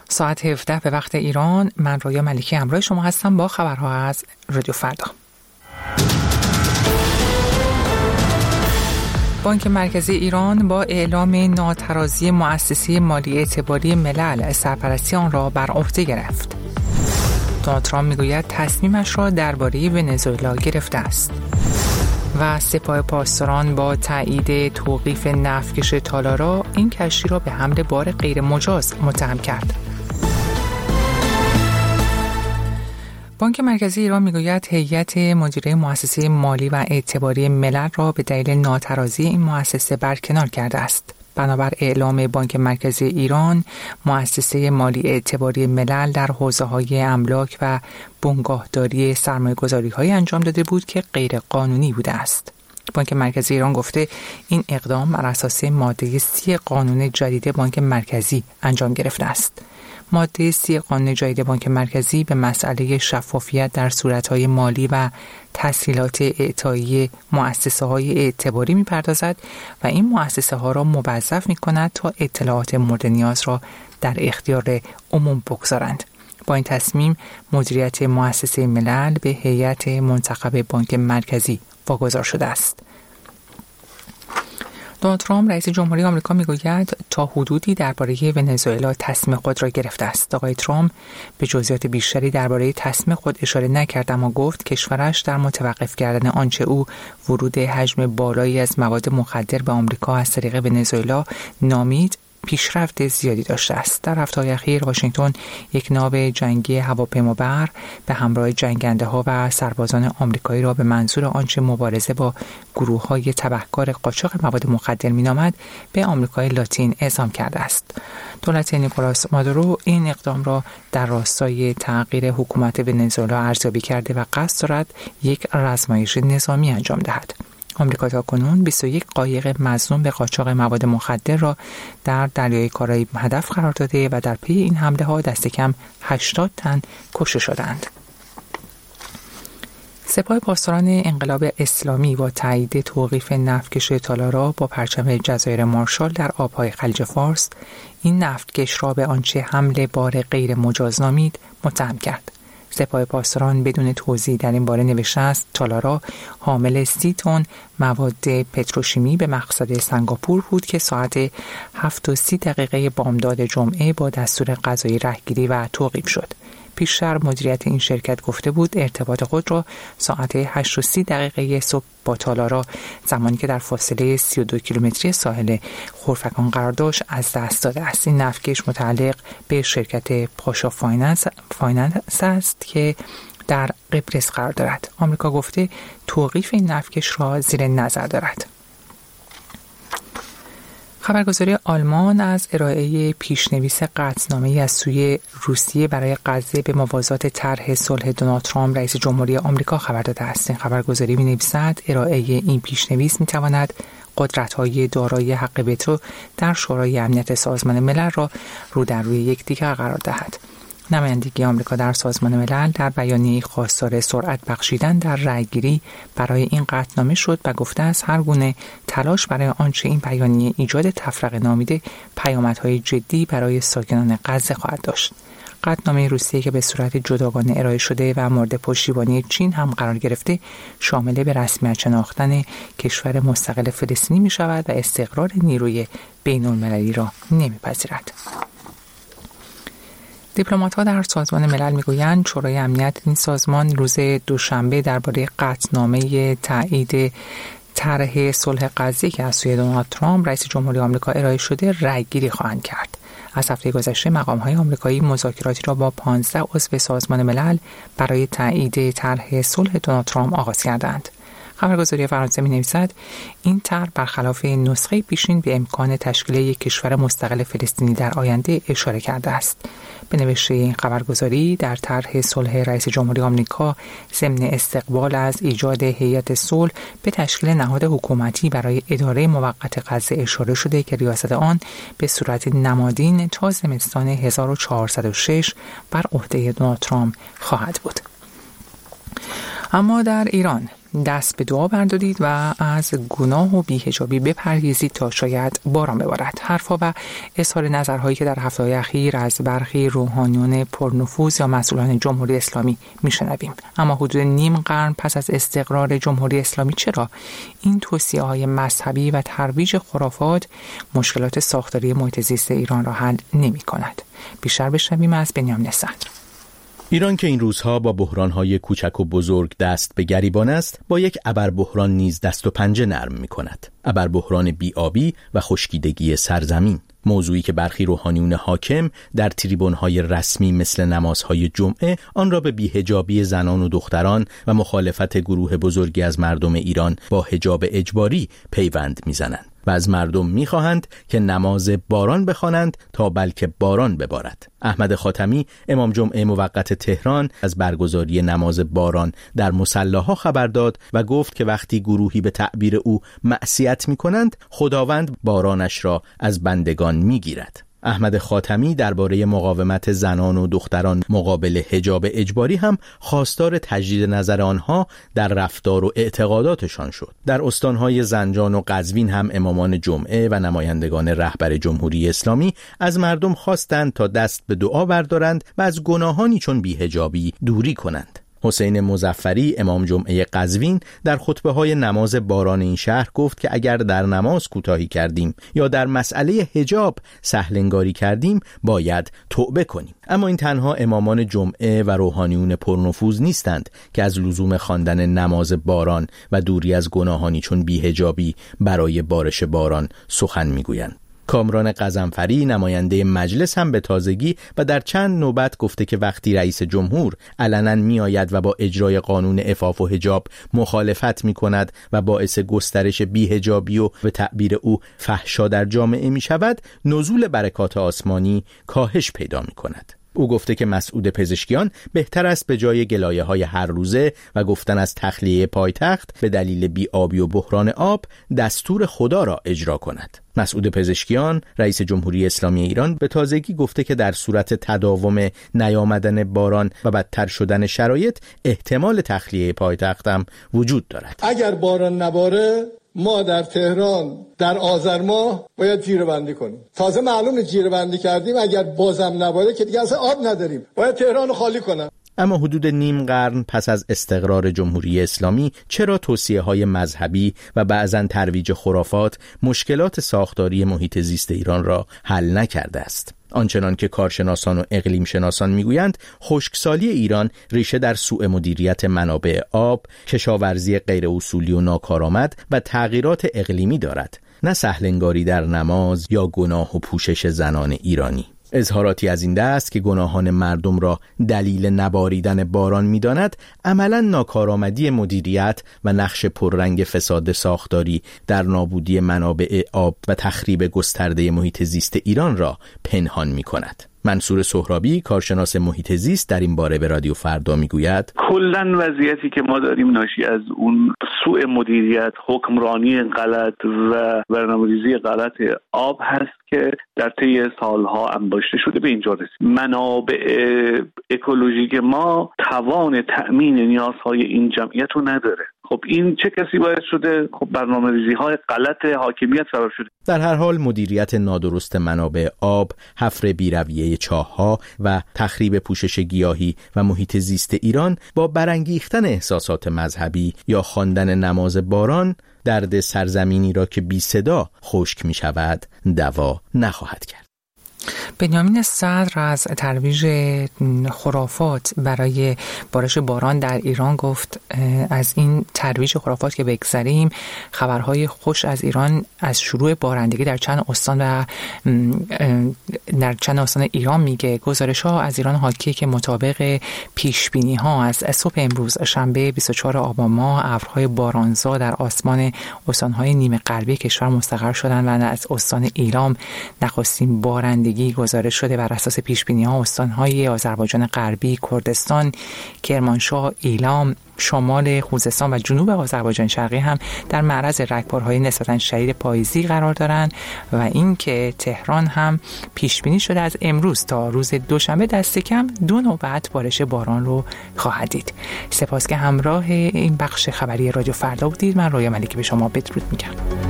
ساعت 17 به وقت ایران. من رویا ملیکی همراه شما هستم با خبرها از رادیو فردا. بانک مرکزی ایران با اعلام ناترازی مؤسسه مالی اعتباری ملل سرپرستی آن را بر عهده گرفت. دونالد ترامپ میگوید تصمیمش را درباره ونزوئلا گرفته است. و سپاه پاسداران با تایید توقیف نفتکش تالارا این کشتی را به حمل بار غیر مجاز متهم کرد. بانک مرکزی ایران میگوید هیئت مدیره مؤسسه مالی و اعتباری ملل را به دلیل ناترازی این مؤسسه برکنار کرده است. بنابر اعلام بانک مرکزی ایران، مؤسسه مالی اعتباری ملل در حوزه‌های املاک و بنگاهداری سرمایه‌گذاری‌های انجام داده بود که غیر قانونی بوده است. بانک مرکزی ایران گفته این اقدام بر اساس ماده 30 قانون جدید بانک مرکزی انجام گرفته است. ماده 30 قانون جدید بانک مرکزی به مسئله شفافیت در صورت‌های مالی و تسهیلات اعطایی مؤسسه‌های اعتباری می‌پردازد و این مؤسسه‌ها را موظف می‌کند تا اطلاعات مورد نیاز را در اختیار عموم بگذارند. با این تصمیم مدیریت مؤسسه ملل به هیئت منتخب بانک مرکزی واگذار شده است. دونالد ترامپ رئیس جمهوری آمریکا میگوید تا حدودی درباره ونزوئلا تصمیم خود را گرفته است. آقای ترامپ به جزئیات بیشتری درباره تصمیم خود اشاره نکرد، اما گفت کشورش در متوقف کردن آنچه او ورود حجم بالایی از مواد مخدر به آمریکا از طریق ونزوئلا نامید پیشرفت زیادی داشته است. در هفته‌های اخیر واشنگتن یک ناو جنگی هواپیمابر به همراه جنگنده‌ها و سربازان آمریکایی را به منظور آنچه مبارزه با گروه‌های تبهکار قاچاق مواد مخدر می‌نامد به آمریکای لاتین اعزام کرده است. دولت نیکولاس مادورو این اقدام را در راستای تغییر حکومت ونزوئلا ارزیابی کرده و قصد دارد یک رزمایش نظامی انجام دهد. آمریکا تاکنون 21 قایق مظنون به قاچاق مواد مخدر را در دریای کارائیب هدف قرار داده و در پی این حمله ها دست کم 80 تن کشته شدند. سپاه پاسداران انقلاب اسلامی با تایید توقیف نفتکش تالارا با پرچم جزایر مارشال در آبهای خلیج فارس این نفتکش را به آنچه حمل بار غیر مجاز نامید متهم کرد. سپاه پاسداران بدون توضیح در این باره نوشته است تالارا حامل 30 تن مواد پتروشیمی به مقصد سنگاپور بود که ساعت 7:30 بامداد جمعه با دستور قضایی رهگیری و توقیف شد. پیشتر مدیریت این شرکت گفته بود ارتباط خود را ساعت 8:30 صبح با تالارا زمانی که در فاصله 32 کیلومتری ساحل خرفکان قرار داشت از دست داده است. این نفتکش متعلق به شرکت پاشا فایننس است که در قبرس قرار دارد. آمریکا گفته توقیف این نفتکش را زیر نظر دارد. خبرگزاری آلمان از ارائه پیشنویس قطعنامه‌ای از سوی روسیه برای غزه به موازات طرح صلح دونالد ترامپ رئیس جمهوری آمریکا خبر داده است. این خبرگزاری می‌نویسد ارائه این پیشنویس می‌تواند قدرت‌های دارای حق وتو در شورای امنیت سازمان ملل را رو در روی یکدیگر قرار دهد. نمایندگی آمریکا در سازمان ملل در بیانیه‌ای خواستار سرعت بخشیدن در رأیگیری برای این قطعنامه شد و گفته است هر گونه تلاش برای آنچه این بیانیه ایجاد تفرقه نامیده پیامدهای جدی برای ساکنان غزه خواهد داشت. قطعنامه روسیه که به صورت جداگانه ارائه شده و مورد پشتیبانی چین هم قرار گرفته شامل به رسمیت شناختن کشور مستقل فلسطینی می شود و استقرار نیروی بین‌المللی را نمی‌پذیرد. دیپلمات‌ها در سازمان ملل میگویند شورای امنیت این سازمان روز دوشنبه درباره قطعنامه تایید طرح صلح غزه که از سوی دونالد ترامپ رئیس جمهوری آمریکا ارائه شده رأیگیری خواهند کرد. از هفته گذشته مقام‌های آمریکایی مذاکراتی را با 15 عضو سازمان ملل برای تایید طرح صلح دونالد ترامپ آغاز کردند. خبرگزاری فرانسه می‌نویسد این طرح برخلاف نسخه پیشین به امکان تشکیل یک کشور مستقل فلسطینی در آینده اشاره کرده است. به نوشته این خبرگزاری در طرح صلح رئیس جمهوری آمریکا ضمن استقبال از ایجاد هیئت صلح به تشکیل نهاد حکومتی برای اداره موقت غزه اشاره شده که ریاست آن به صورت نمادین تا زمستان 1406 بر عهده دونالد ترامپ خواهد بود. اما در ایران دست به دعا بردارید و از گناه و بی‌حجابی بپرهیزید تا شاید باران ببارد. حرفا و اظهار نظرهایی که در هفته‌های اخیر از برخی روحانیون پرنفوذ یا مسئولان جمهوری اسلامی میشنویم. اما حدود نیم قرن پس از استقرار جمهوری اسلامی چرا این توصیه‌های مذهبی و ترویج خرافات مشکلات ساختاری محیط زیست ایران را حل نمی‌کند؟ بیشتر بشنویم از بنیامین صدر. ایران که این روزها با بحران‌های کوچک و بزرگ دست به گریبان است، با یک ابربحران نیز دست و پنجه نرم می‌کند. ابربحران بی‌آبی و خشکیدگی سرزمین، موضوعی که برخی روحانیون حاکم در تریبون‌های رسمی مثل نمازهای جمعه آن را به بی‌حجابی زنان و دختران و مخالفت گروه بزرگی از مردم ایران با حجاب اجباری پیوند می‌زنند و از مردم می‌خواهند که نماز باران بخوانند تا بلکه باران ببارد. احمد خاتمی امام جمعه موقت تهران از برگزاری نماز باران در مصلاها خبر داد و گفت که وقتی گروهی به تعبیر او معصیت می‌کنند، خداوند بارانش را از بندگان می‌گیرد. احمد خاتمی درباره مقاومت زنان و دختران مقابل حجاب اجباری هم خواستار تجدید نظر آنها در رفتار و اعتقاداتشان شد. در استانهای زنجان و قزوین هم امامان جمعه و نمایندگان رهبر جمهوری اسلامی از مردم خواستند تا دست به دعا بردارند و از گناهانی چون بی‌حجابی دوری کنند. حسین مظفری امام جمعه قزوین در خطبه‌های نماز باران این شهر گفت که اگر در نماز کوتاهی کردیم یا در مسئله حجاب سهل‌انگاری کردیم باید توبه کنیم. اما این تنها امامان جمعه و روحانیون پرنفوذ نیستند که از لزوم خواندن نماز باران و دوری از گناهانی چون بی‌حجابی برای بارش باران سخن می‌گویند. کامران غضنفری نماینده مجلس هم به تازگی و در چند نوبت گفته که وقتی رئیس جمهور علنا می آید و با اجرای قانون عفاف و حجاب مخالفت می کند و باعث گسترش بی‌حجابی و به تعبیر او فحشا در جامعه می شود، نزول برکات آسمانی کاهش پیدا می کند. او گفته که مسعود پزشکیان بهتر است به جای گلایه‌های هر روزه و گفتن از تخلیه پایتخت به دلیل بی‌آبی و بحران آب دستور خدا را اجرا کند. مسعود پزشکیان رئیس جمهوری اسلامی ایران به تازگی گفته که در صورت تداوم نیامدن باران و بدتر شدن شرایط احتمال تخلیه پایتخت هم وجود دارد. اگر باران نباره ما در تهران در آذر ماه باید جیره‌بندی کنیم. تازه معلومه جیره‌بندی کردیم، اگر بازم نباره که دیگه اصلا آب نداریم، باید تهران رو خالی کنن. اما حدود نیم قرن پس از استقرار جمهوری اسلامی چرا توصیه‌های مذهبی و بعضاً ترویج خرافات مشکلات ساختاری محیط زیست ایران را حل نکرده است؟ آنچنان که کارشناسان و اقلیم شناسان میگویند، خشکسالی ایران ریشه در سوء مدیریت منابع آب، کشاورزی غیر اصولی و ناکارآمد و تغییرات اقلیمی دارد، نه سهل‌انگاری در نماز یا گناه و پوشش زنان ایرانی. اظهاراتی از این دست که گناهان مردم را دلیل نباریدن باران می‌داند، عملاً ناکارآمدی مدیریت و نقش پررنگ فساد ساختاری در نابودی منابع آب و تخریب گسترده محیط زیست ایران را پنهان می‌کند. منصور سهرابی کارشناس محیط زیست در این باره به رادیو فردا میگوید کلاً وضعیتی که ما داریم ناشی از اون سوء مدیریت، حکمرانی غلط و برنامه‌ریزی غلط آب هست که در طی سالها انباشته شده به اینجا رسید. منابع اکولوژیک ما توان تأمین نیازهای این جمعیت رو نداره. خب این چه کسی باعث شده؟ خب برنامه‌ریزی‌های غلط حاکمیت سبب شده. در هر حال مدیریت نادرست منابع آب، حفر بی‌رویه چاه‌ها و تخریب پوشش گیاهی و محیط زیست ایران با برانگیختن احساسات مذهبی یا خواندن نماز باران درد سرزمینی را که بی صدا خشک می شود دوا نخواهد کرد. بنیامین صدر از ترویج خرافات برای بارش باران در ایران گفت از این ترویج خرافات که بگذریم، خبرهای خوش از ایران از شروع بارندگی در چند استان ایران میگه. گزارش ها از ایران حاکیه که مطابق پیش بینی ها از صبح امروز شنبه 24 آبان ماه ابرهای بارانزا در آسمان استانهای نیمه غربی کشور مستقر شدن و از استان ایلام نخستین بارندگی خشکیدگی گزارش شده. بر اساس پیشبینی‌ها استان‌های آذربایجان غربی، کردستان، کرمانشاه، ایلام، شمال خوزستان و جنوب آذربایجان شرقی هم در معرض رگبارهای نسبتاً شدید پاییزی قرار دارند و اینکه تهران هم پیش بینی شده از امروز تا روز دوشنبه دست کم 2 نوبت بارش باران رو خواهد دید. سپاس که همراه این بخش خبری رادیو فردا بودید. من رویا ملیکی به شما بدرود میگم.